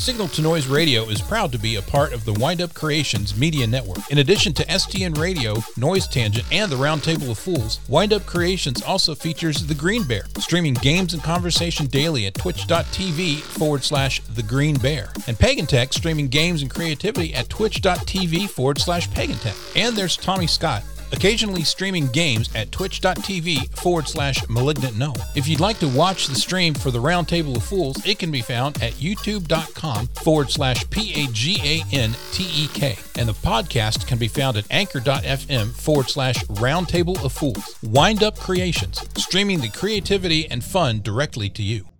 Signal to Noise Radio is proud to be a part of the Wind Up Creations Media Network. In addition to STN Radio, Noise Tangent, and the Roundtable of Fools, Wind Up Creations also features The Green Bear, streaming games and conversation daily at twitch.tv/The Green Bear, and Pagan Tech, streaming games and creativity at twitch.tv/Pagan Tech. And there's Tommy Scott, occasionally streaming games at twitch.tv/Malignant Gnome. If you'd like to watch the stream for the Roundtable of Fools, it can be found at youtube.com/PAGANTEK. And the podcast can be found at anchor.fm/Roundtable of Fools. Wind Up Creations, streaming the creativity and fun directly to you.